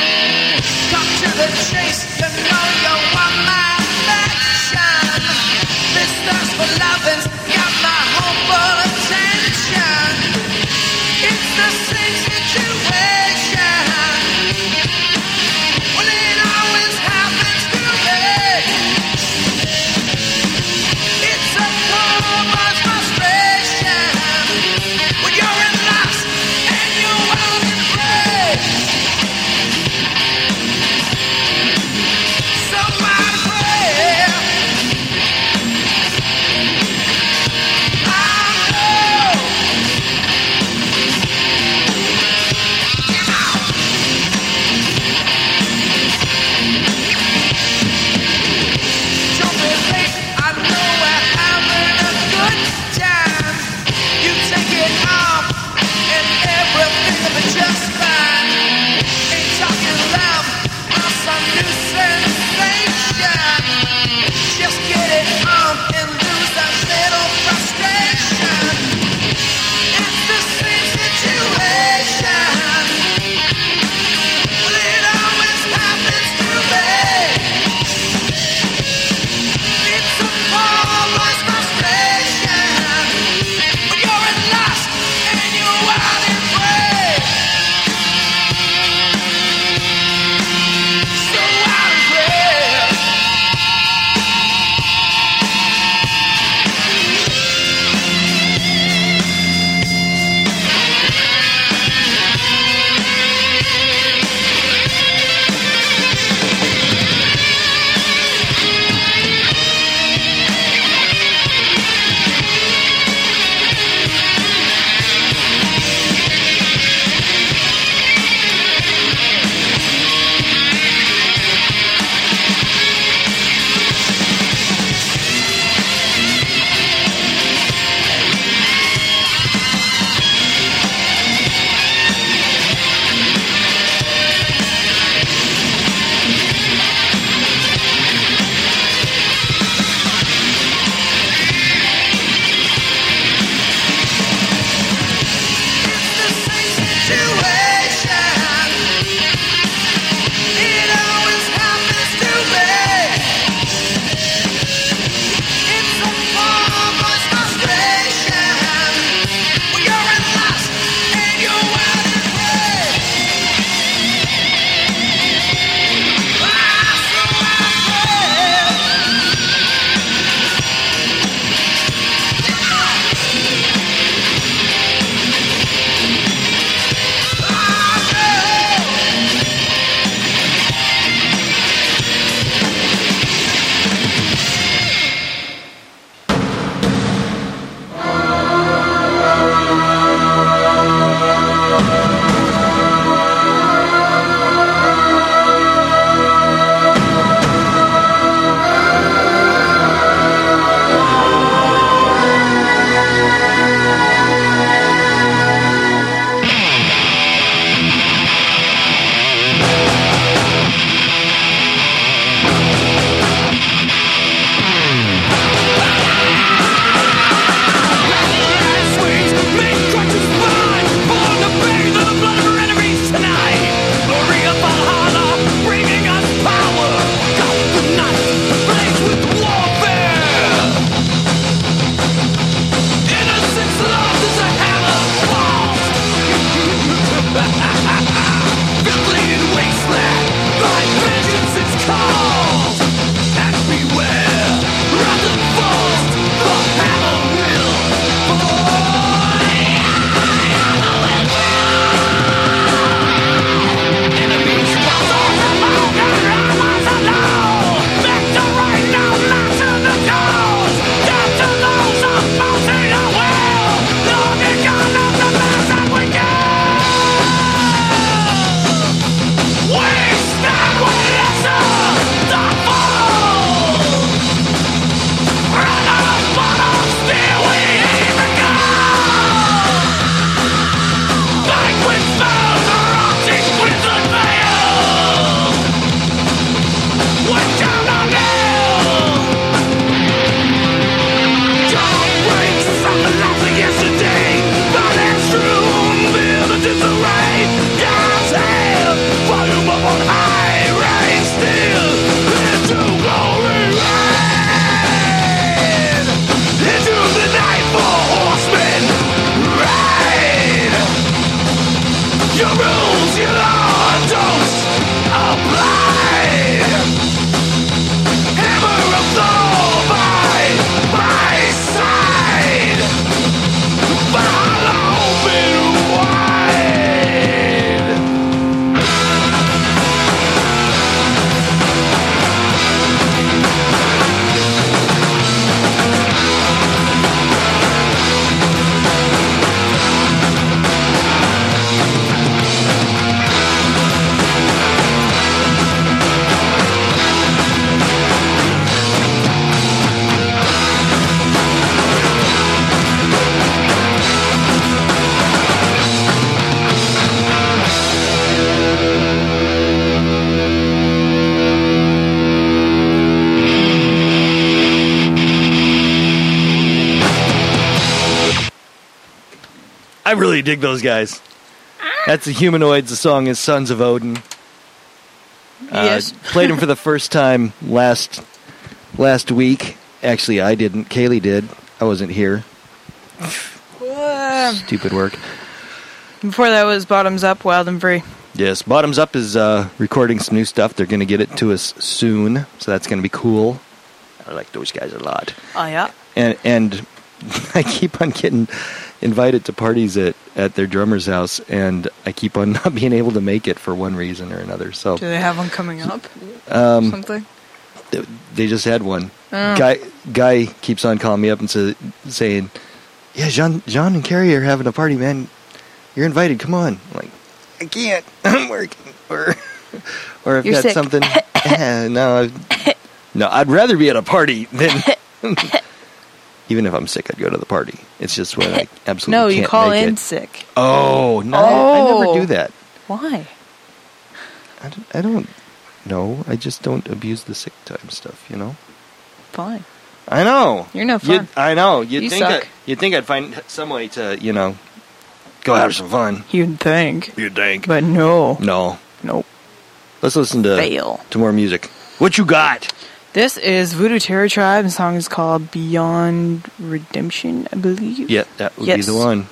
I really dig those guys. That's the Humanoids. The song is Sons of Odin. Uh, Yes. Played them for the first time last last week. Actually, I didn't. Kaylee did. I wasn't here. Whoa. Stupid work. Before that was Bottoms Up, Wild and Free. Yes, Bottoms Up is uh, recording some new stuff. They're going to get it to us soon, so that's going to be cool. I like those guys a lot. Oh, yeah. And and I keep on getting invited to parties at, at their drummer's house, and I keep on not being able to make it for one reason or another. So Do they have one coming up? um, Something? th- they just had one. Oh. Guy guy keeps on calling me up and sa- saying, "Yeah, John, John and Carrie are having a party, man. You're invited. Come on." I'm like, I can't. I'm working. Or or I've You're got sick. something. Eh, no, I've, no. I'd rather be at a party than. Even if I'm sick, I'd go to the party. It's just when I absolutely No, can't you call make in it. sick. Oh no! I, I never Oh. do that. Why? I don't, I don't know. I just don't abuse the sick time stuff. You know. Fine. I know. You're no You'd- fun. I know. You'd You think suck. I, you'd think I'd find some way to, you know, go have some fun. You'd think. You'd think. But no. No. Nope. Let's listen to Fail. to more music. What you got? This is Voodoo Terror Tribe. The song is called Beyond Redemption, I believe. Yeah, that would be Yes. the one.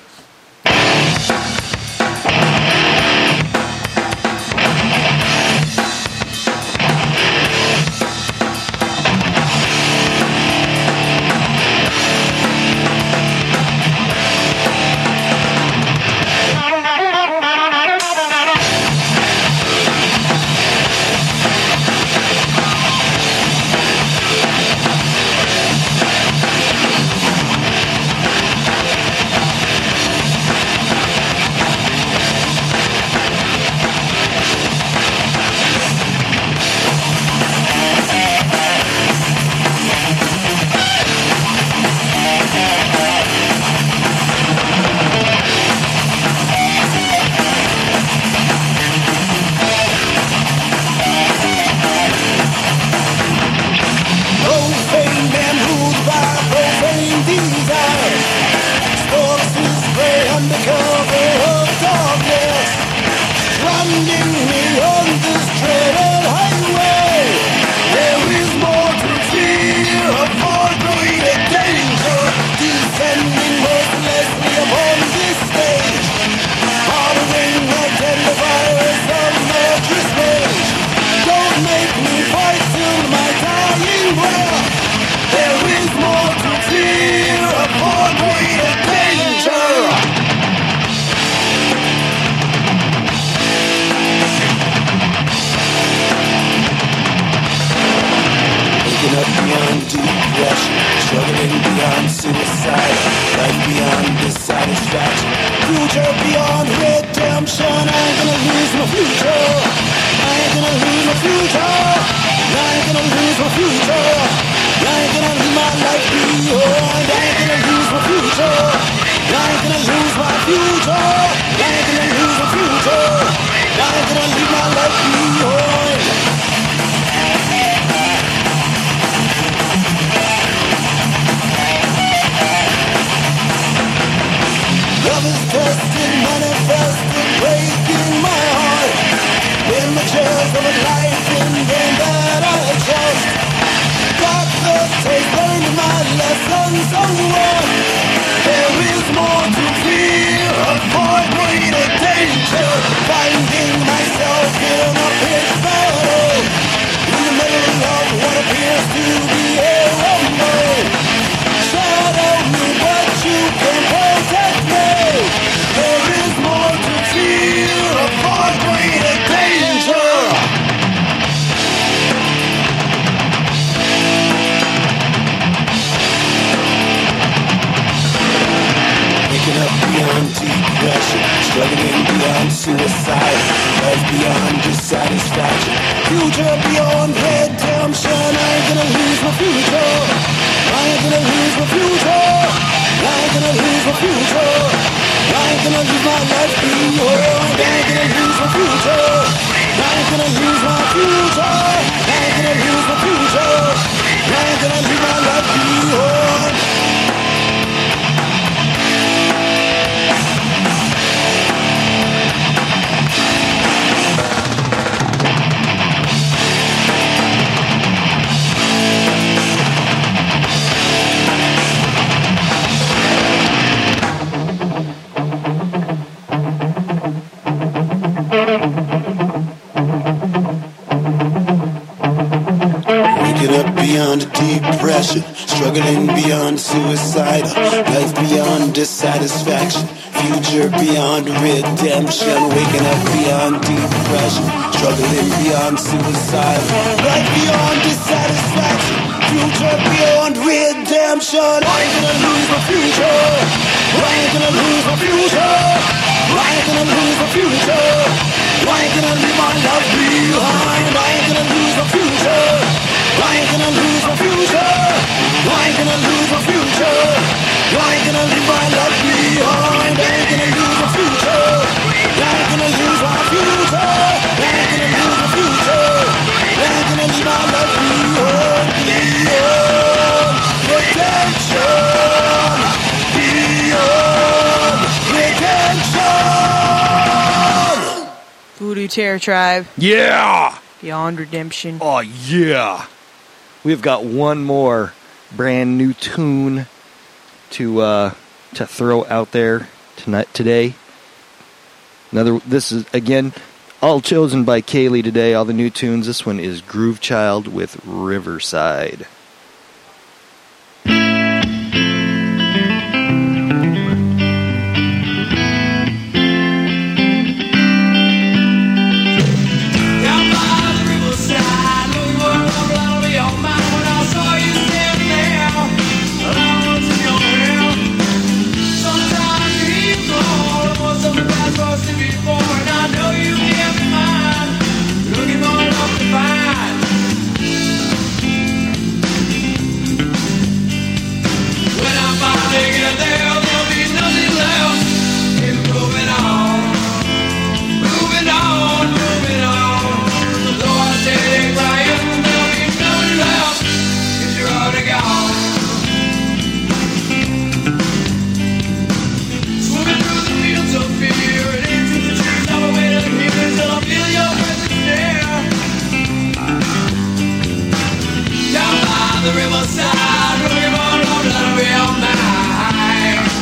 Profane man ruled by profane desires. Storms his prey under cover of darkness. Stranding me on this dreaded highway. There is more to fear, a far greater danger. Descending mercilessly upon this stage. Harboring a deadly virus of murderous rage. Don't make me fight till my dying breath. There is more to fear, a far greater danger. Waking up beyond depression, struggling beyond suicide, life beyond dissatisfaction, future beyond redemption. I ain't gonna lose my future. I ain't gonna lose my future. I ain't gonna lose my future. I ain't gonna leave my life behind. I ain't gonna lose my future. I ain't gonna lose my future. I ain't gonna lose my future. I ain't gonna leave my life behind. Love is tested, manifested, breaking my heart. Images of a life in vain that I trust. Got the taste, learned my lessons unwon. There is more to fear, a far greater danger. Finding myself in a pit battle, in the middle of what appears to be a rumble. Shadow me, but you can protect me. There is more to fear, a far greater danger. Waking up beyond depression, struggling beyond suicide, life beyond dissatisfaction, future beyond redemption. I ain't gonna lose my future. I ain't gonna lose my future. I ain't gonna lose my future. I ain't gonna lose my life behind. I ain't gonna lose my future. I ain't gonna lose my future. I ain't gonna lose my future. I ain't gonna leave my life behind. depression, struggling beyond suicide, life beyond dissatisfaction, future beyond redemption, waking up beyond depression, struggling beyond suicide, life beyond dissatisfaction, future beyond redemption. I ain't gonna lose my future. I ain't gonna lose my future. I ain't gonna lose my future. I ain't gonna leave my love behind. I ain't gonna lose my future. I ain't gonna lose my future. I ain't gonna lose my future. I ain't gonna leave my love behind. I ain't gonna lose my future. I ain't gonna lose my future. I ain't gonna lose my future. I ain't gonna leave my love behind. Beyond redemption. Beyond redemption. Voodoo Terror Tribe. Yeah! Beyond Redemption. Oh, yeah! We've got one more brand new tune to uh, to throw out there tonight today. Another. This is again all chosen by Kaylee today. All the new tunes. This one is Groove Child with Riverside. The riverside, looking for love, that'll be all mine.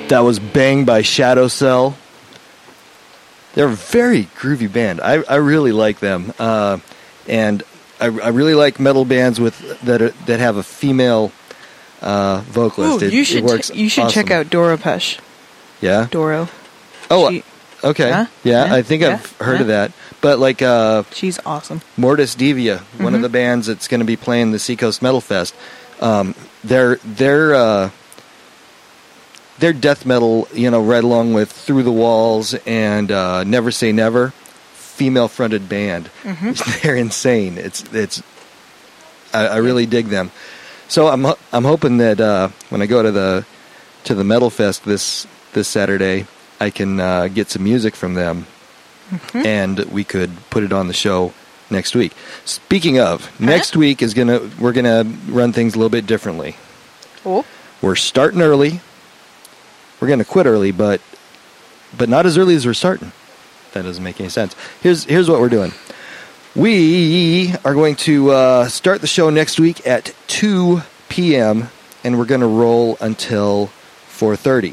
That was Bang by Shadow Cell. They're a very groovy band. I, I really like them. Uh, and I, I really like metal bands with that are, that have a female uh, vocalist. Ooh, it, you should it works t- you should awesome. check out Doro Pesh. Yeah? Doro. Oh, She- okay. Huh? Yeah, Yeah? I think Yeah? I've heard Yeah? of that. But like uh, She's awesome. Mortis Devia, one of Mhm. the bands that's going to be playing the Seacoast Metal Fest, um, they're they're uh, they're death metal, you know, right along with Through the Walls and uh, Never Say Never, female fronted band. Mhm. They're insane. It's it's I, I really dig them. So I'm ho- I'm hoping that uh, when I go to the to the Metal Fest this this Saturday, I can uh, get some music from them. Mhm. And we could put it on the show next week. Speaking of, next week is gonna we're gonna run things a little bit differently. Oh. We're starting early. We're gonna quit early, but but not as early as we're starting. That doesn't make any sense. Here's here's what we're doing. We are going to uh, start the show next week at two p.m. and we're going to roll until four thirty.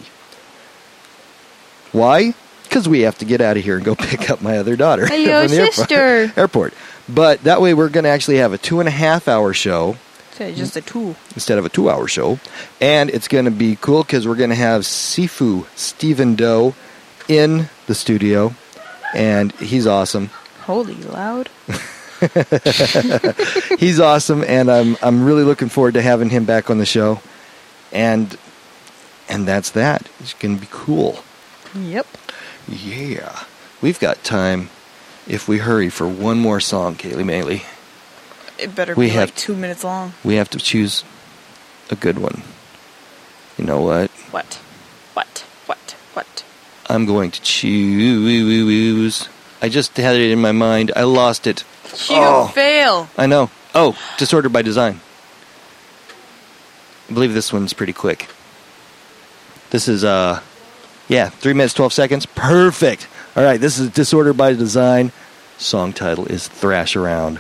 Why? Because we have to get out of here and go pick up my other daughter Hey, yo, from the airport- sister. airport. But that way we're going to actually have a two and a half hour show So just a two. instead of a two hour show. And it's going to be cool because we're going to have Sifu Stephen Doe in the studio. And he's awesome. Holy loud. He's awesome, and I'm I'm really looking forward to having him back on the show. And and that's that. It's going to be cool. Yep. Yeah. We've got time if we hurry for one more song, Kaylee Maley. It better We be have- like two minutes long. We have to choose a good one. You know what? What? What? What? What? I'm going to choose. I just had it in my mind. I lost it. You Oh. fail. I know. Oh, Disordered by Design. I believe this one's pretty quick. This is, uh, yeah, three minutes, twelve seconds. Perfect. All right, this is Disordered by Design. Song title is Thrash Around.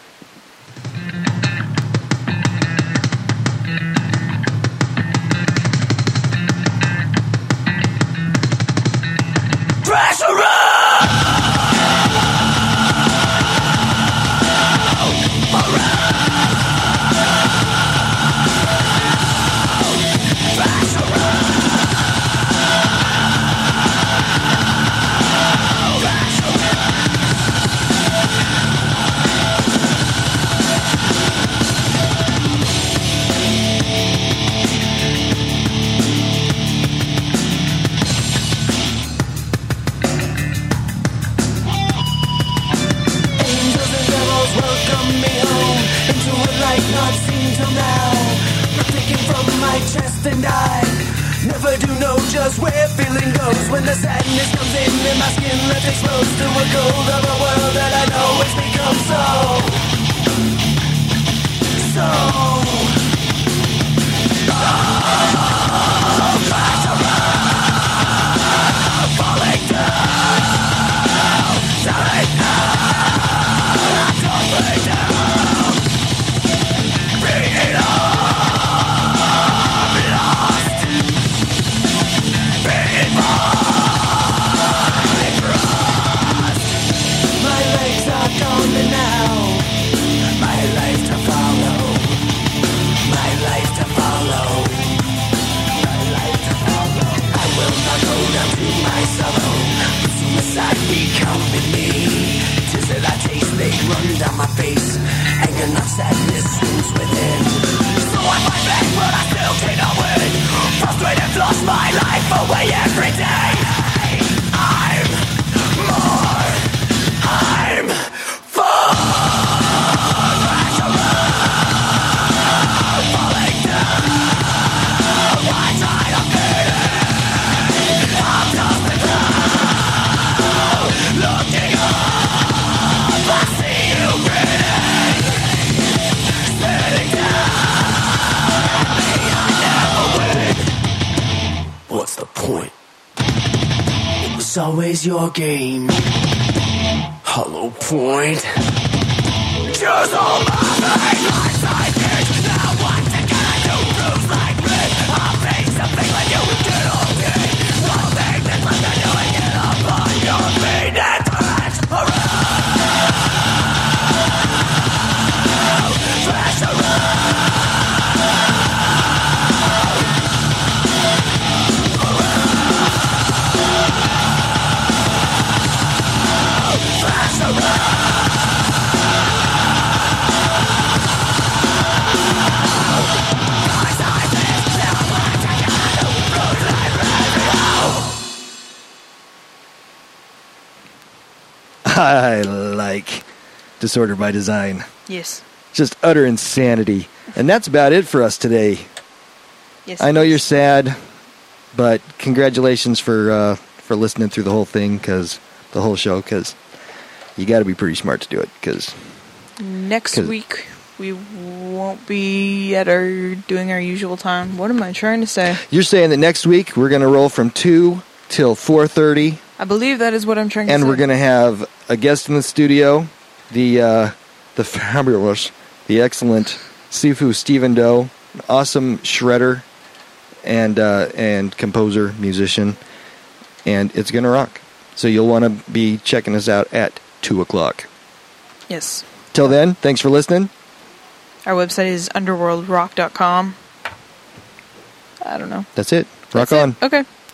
Thrash around! Angels and devils welcome me home into a life not seen till now. But taken from my chest and I never do know just where feeling goes when the sadness comes in and my skin left exposed to a cold of a world that I know has become so, so. Oh, back around, falling down, telling I'm tumbling down, being lost, being my crossed. My legs are gone now, my life to follow, my life to follow, my life to follow. I will not go down to my sorrow, but suicide becoming me. Tis that I taste, they run down my face. Anger, not sadness, swims within. So I fight back, but I still cannot win. Frustrated, lost my life away every day. I'm more, I'm far. Thrash around, falling down. I try to beat it. I'm just the ground. Looking up, I see you grinning. Sitting down, me, I never win. What's the point? It was always your game. Hollow point. Choose all my pain, my psychic. Now what can I do? Bruise like red. I'll face something like you did all day. I like Disorder by Design. Yes. Just utter insanity. And that's about it for us today. Yes. I know you're sad, but congratulations for uh, for listening through the whole thing, because the whole show, because you got to be pretty smart to do it. Because next week we won't be at our doing our usual time. What am I trying to say? You're saying that next week we're going to roll from two till four thirty. I believe that is what I'm trying to and say. And we're going to have a guest in the studio, the uh, the fabulous, the excellent Sifu Stephen Doe, awesome shredder and uh, and composer, musician, and it's going to rock. So you'll want to be checking us out at two o'clock. Yes. Till then, thanks for listening. Our website is underworld rock dot com. I don't know. That's it. Rock That's on. It. Okay.